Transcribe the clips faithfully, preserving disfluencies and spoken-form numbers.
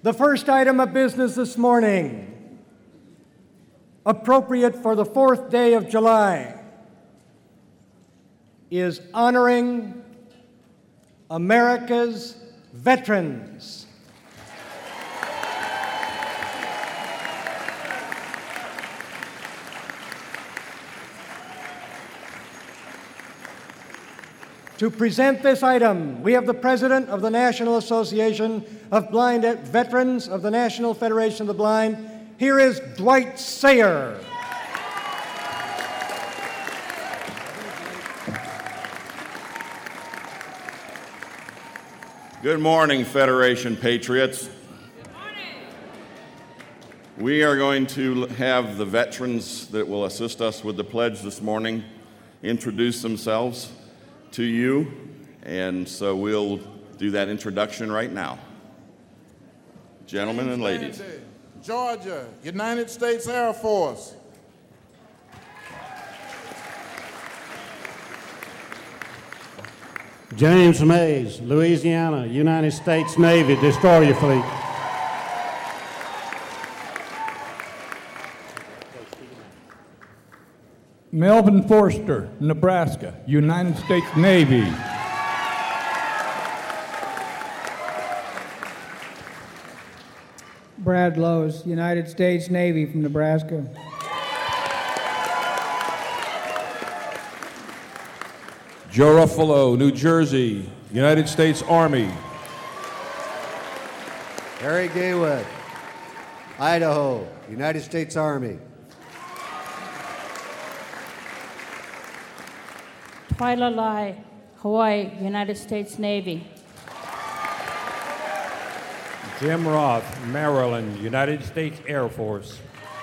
The first item of business this morning, appropriate for the fourth day of July, is honoring America's veterans. To present this item, we have the President of the National Association of Blind Veterans of the National Federation of the Blind. Here is Dwight Sayer. Good morning, Federation patriots. Good morning. We are going to have the veterans that will assist us with the pledge this morning introduce themselves to you, and so we'll do that introduction right now. Gentlemen and ladies. Georgia, United States Air Force. James Mays, Louisiana, United States Navy, Destroyer Fleet. Melvin Forster, Nebraska, United States Navy. Brad Lowe's, United States Navy from Nebraska. Joe Ruffalo, New Jersey, United States Army. Harry Gaywood, Idaho, United States Army. Twyla Lai, Hawaii, United States Navy. Jim Roth, Maryland, United States Air Force.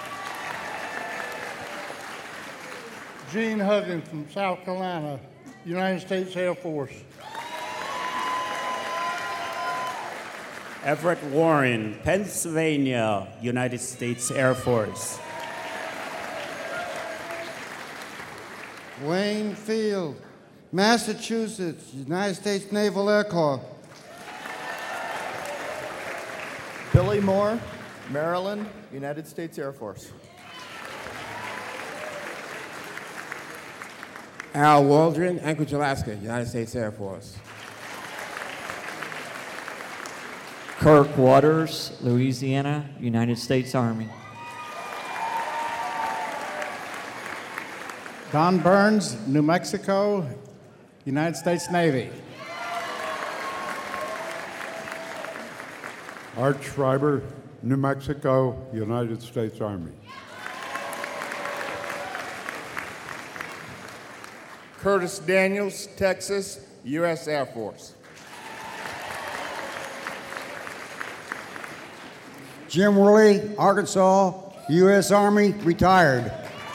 Gene Huggins from South Carolina, United States Air Force. Everett Warren, Pennsylvania, United States Air Force. Wayne Field, Massachusetts, United States Naval Air Corps. Billy Moore, Maryland, United States Air Force. Al Waldron, Anchorage, Alaska, United States Air Force. Kirk Waters, Louisiana, United States Army. Don Burns, New Mexico, United States Navy. Art Schreiber, New Mexico, United States Army. Curtis Daniels, Texas, U S Air Force. Jim Worley, Arkansas, U S Army, retired.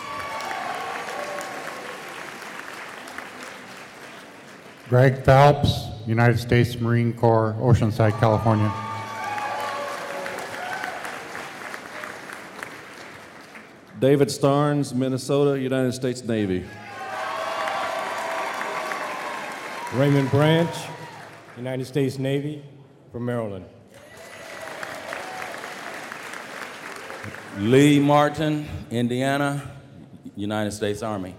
Greg Phelps, United States Marine Corps, Oceanside, California. David Starnes, Minnesota, United States Navy. Raymond Branch, United States Navy, from Maryland. Lee Martin, Indiana, United States Army.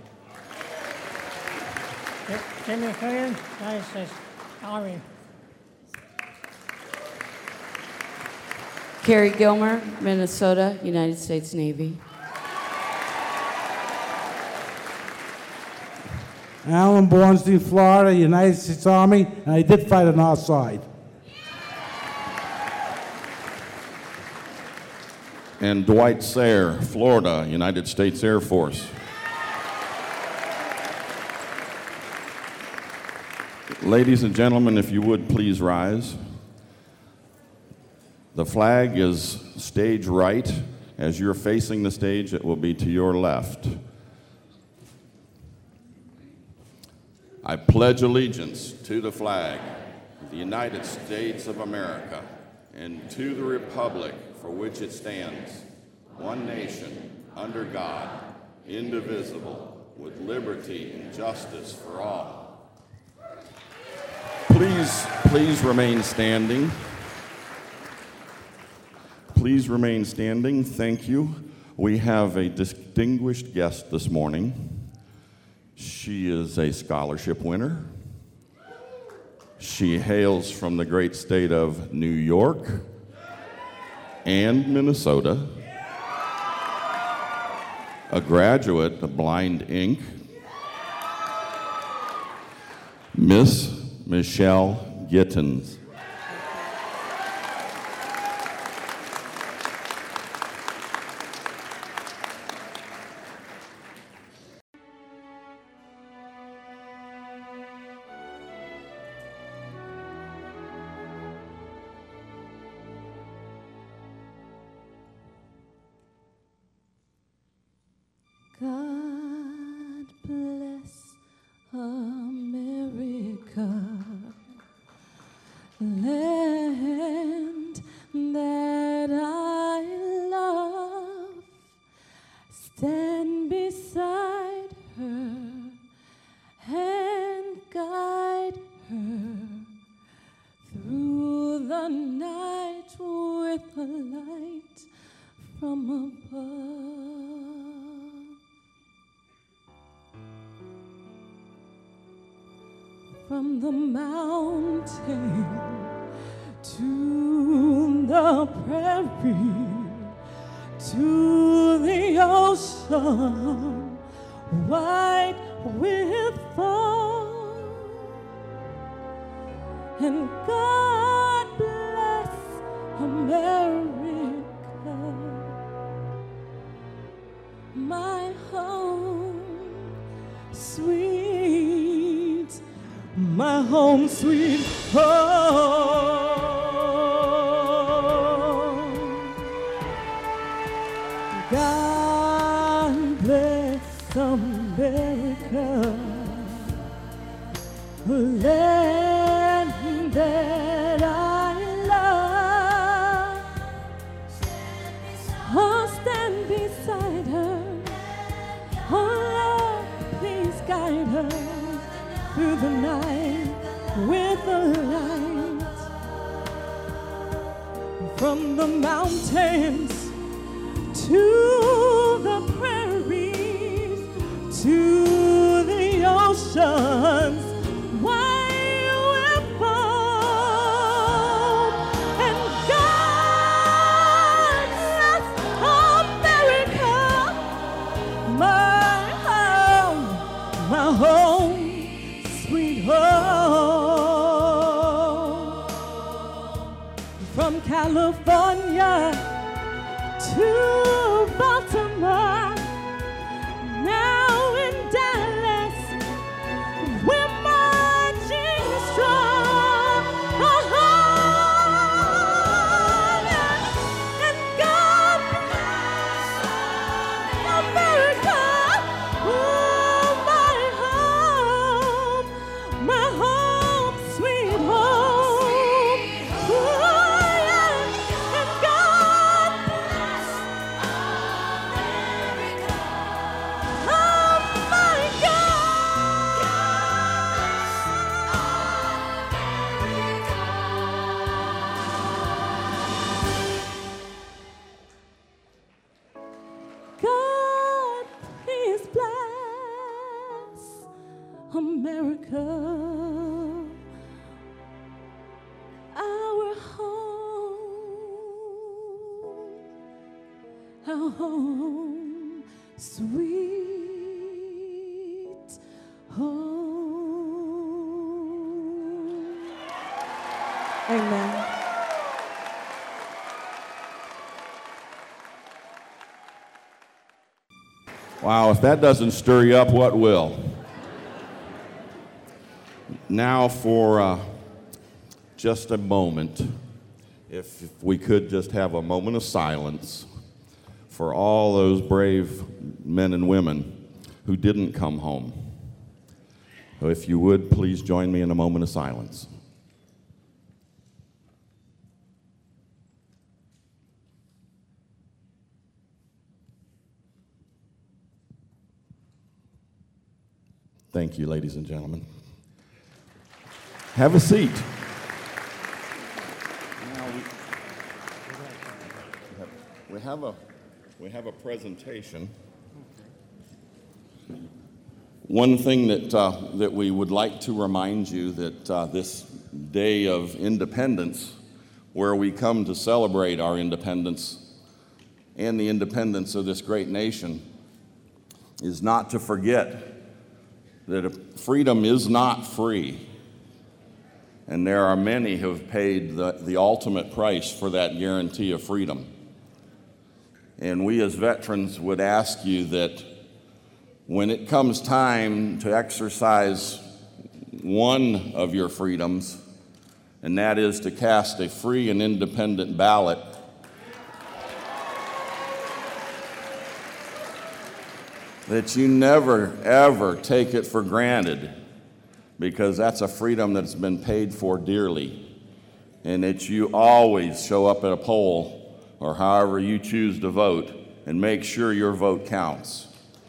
Jimmy Hood, United States Army. Carrie Gilmer, Minnesota, United States Navy. Alan Bornstein, Florida, United States Army, and I did fight on our side. And Dwight Sayer, Florida, United States Air Force. Ladies and gentlemen, if you would please rise. The flag is stage right. As you're facing the stage, it will be to your left. I pledge allegiance to the flag of the United States of America and to the republic for which it stands, one nation, under God, indivisible, with liberty and justice for all. Please, please remain standing. please remain standing? Thank you. We have a distinguished guest this morning. She is a scholarship winner. She hails from the great state of New York and Minnesota. A graduate of Blind Incorporated. Miss Michelle Gittens. God bless America, land that I love. Stand beside her and guide her through the night with a light from above. From the mountain to the prairie to the ocean, white with foam. And God bless America, my home, sweet, my home, sweet home. God bless America, a land that I love. Oh, stand beside her. Oh, Lord, please guide her through the night with a light. From the mountains to the prairies to the oceans, white with foam. And God bless America, my home, my home, sweet home. From California to Baltimore, now in Dallas, we're marching strong. Oh, yeah. And God bless America, oh, my home, my home, sweet home. Oh, yeah. And God bless America, oh, my God. God, please bless America, our home, our home, sweet home. Amen. Wow, if that doesn't stir you up, what will? Now for uh, just a moment, if, if we could just have a moment of silence for all those brave men and women who didn't come home. So if you would, please join me in a moment of silence. Thank you, ladies and gentlemen. Have a seat. we have a we have a presentation. One thing that uh, that we would like to remind you that uh, this day of independence, where we come to celebrate our independence and the independence of this great nation, is not to forget that freedom is not free. And there are many who have paid the, the ultimate price for that guarantee of freedom. And we as veterans would ask you that when it comes time to exercise one of your freedoms, and that is to cast a free and independent ballot, that you never, ever take it for granted, because that's a freedom that's been paid for dearly, and that you always show up at a poll or however you choose to vote and make sure your vote counts.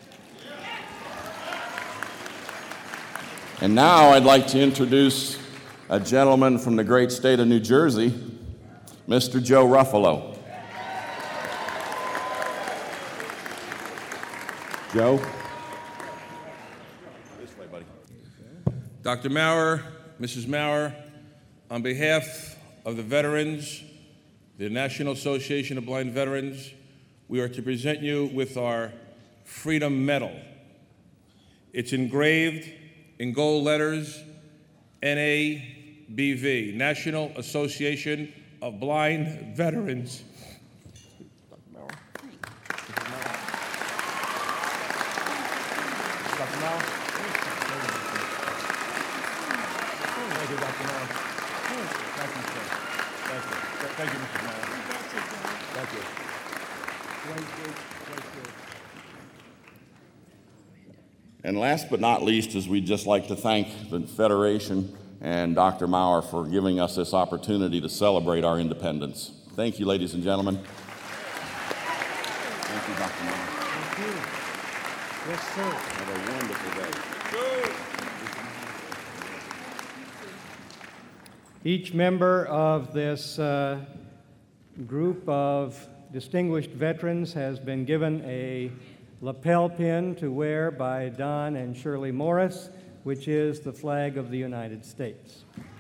And now I'd like to introduce a gentleman from the great state of New Jersey, Mister Joe Ruffalo. Joe? This way, buddy. Doctor Maurer, Missus Maurer, on behalf of the veterans, the National Association of Blind Veterans, we are to present you with our Freedom Medal. It's engraved in gold letters, N A B V, National Association of Blind Veterans. Doctor Maurer. Doctor Maurer. Thank you, Doctor Maurer. Thank you, sir. Thank you. Thank you, Mister Maurer. Thank you. And last but not least is we'd just like to thank the Federation and Doctor Maurer for giving us this opportunity to celebrate our independence. Thank you, ladies and gentlemen. Thank you, Doctor Maurer. Thank you. Yes, sir. Have a wonderful day. Each member of this uh, group of distinguished veterans has been given a lapel pin to wear by Don and Shirley Morris, which is the flag of the United States.